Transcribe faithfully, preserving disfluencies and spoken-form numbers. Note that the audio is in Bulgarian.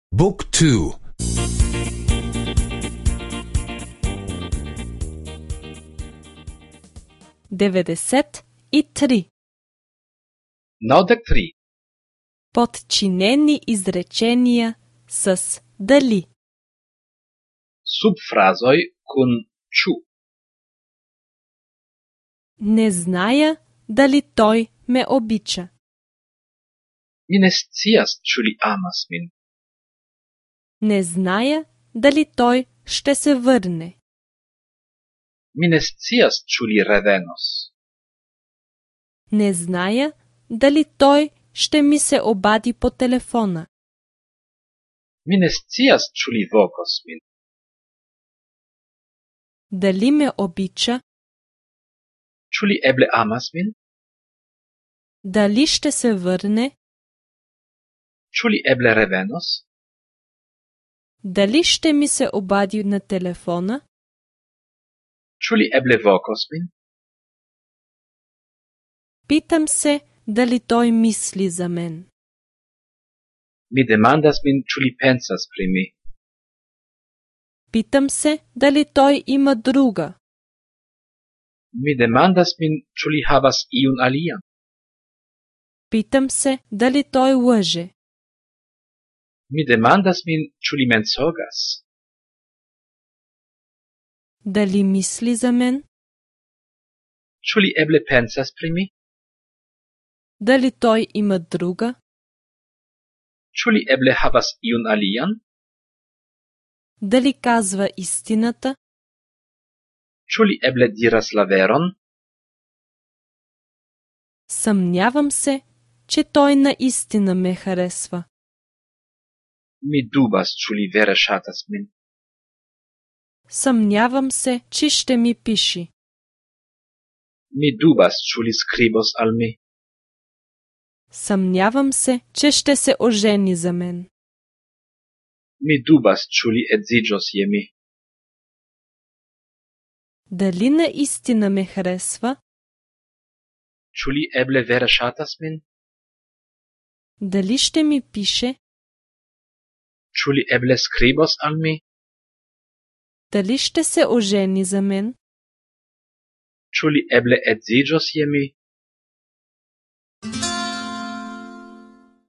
Book two. деветдесет и три. Наудек три. Подчинени изречения с дали. Subfrazoj kun ĉu. Не зная дали той ме обича. Mi ne scias, ĉu li amas min. Не зная дали той ще се върне. Mi ne scias, ĉu li revenos. Не зная дали той ще ми се обади по телефона. Mi ne scias, ĉu li vokos min. Дали ме обича? Ĉu li eble amas min? Дали ще се върне? Ĉu li eble revenos? Дали ще ми се обади на телефона? Ĉu li eble vokos min? Питам се дали той мисли за мен. Mi demandas min, ĉu li pensas pri mi. Питам се дали той има друга. Mi demandas min, ĉu li havas iun alian. Питам се дали той лъже. Mi demandas min, ĉu li mensogas. Дали мисли за мен? Ĉu li eble pensas pri mi? Дали той има друга? Ĉu li eble havas iun alian? Дали казва истината? Ĉu li eble diras la veron? Съмнявам се, че той наистина ме харесва. Mi dubas, ĉu li vere ŝatas min. Съмнявам се, че ще ми пише. Mi dubas, ĉu li skribos al mi. Съмнявам се, че ще се ожени за мен. Mi dubas, ĉu li edziĝos je mi. Дали наистина ме харесва? Ĉu li eble vere ŝatas min? Дали ще ми пише? Ĉu li eble skribos al mi? Дали ще се ожени за мен? Ĉu li eble edziĝos je mi?